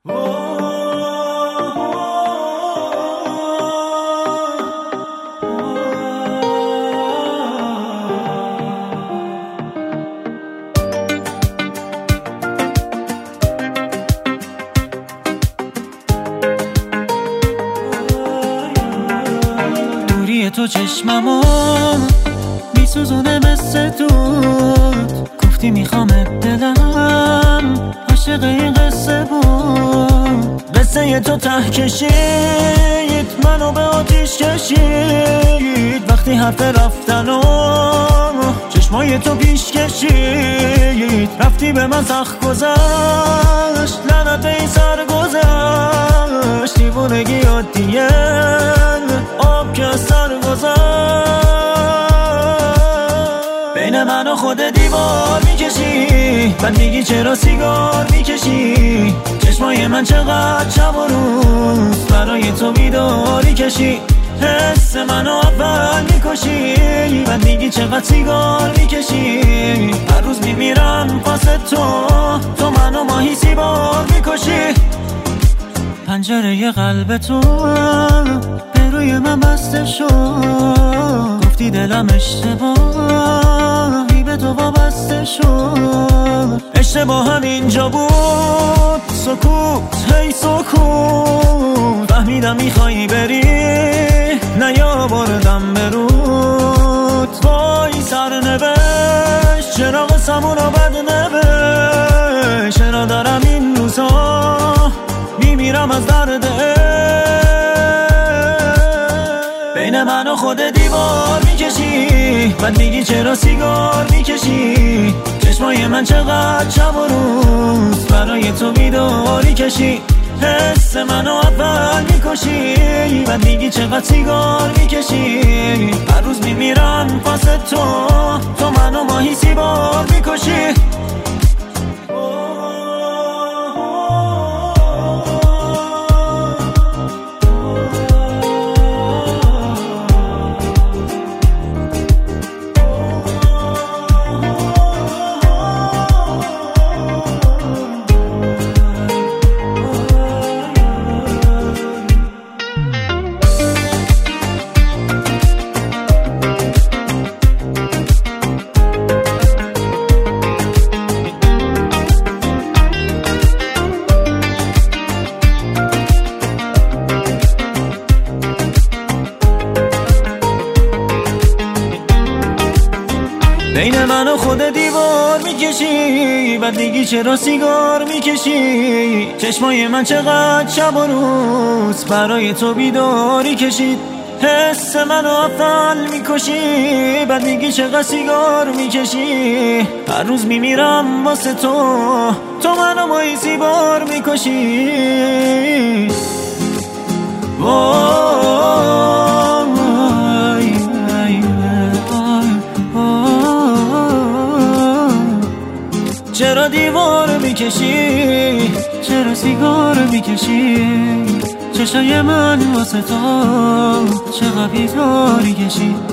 دوری تو چشممو میسوزونه مثل دود، گفتی میخوامت دلم عاشق این قصه بود. قصه تو ته کشید منو به آتیش کشید، وقتی حرف رفتن و چشمای تو پیش کشید. رفتی به من سخت گذشت، لعنت به این سر گذشت. دیوونگی عادیه آب که از سر گذشت. بین من و خود دیوار میکشی، بعد میگی چرا سیگار میکشی. چشمای من چقدر شب و روز برای تو بیداری کشی. حس منو اول میکشی، بعد میگی چقدر سیگار میکشی. هر روز میمیرم واسه تو منو ماهی سیبار میکشی. پنجره قلب تو به روی من بسته شد، گفتی دلم اشتباهی به تو وابسته شد. اشتباه هم اینجا بود، سکوت هی سکوت. فهمیدم میخوایی بری، نیاوردم به رود. وای سرنوشت چرا قسمون رو بد نوشت. چرا دارم این روزا میمیرم از درد بین من و خود دیوار میکشی، بعد میگی چرا سیگار میکشی. چشمای من چقدر شب و روز برای تو بیداری کشی. حس منو اول میکشی، بعد میگی چقدر سیگار میکشی. هر روز میمیرم واسه تو منو ماهی سیبار میکشی. بین من و خود دیوار میکشی، بعد دیگی چرا سیگار میکشی. چشمای من چقدر شب و روز برای تو بیداری کشید. حس منو اول میکشی، بعد دیگی چقدر سیگار میکشی. هر روز میمیرم واسه تو منو ماهی سیبار میکشی. چرا دیوار میکشی، چرا سیگار میکشی. چشای من واسه تو چقدر بیداری کشی.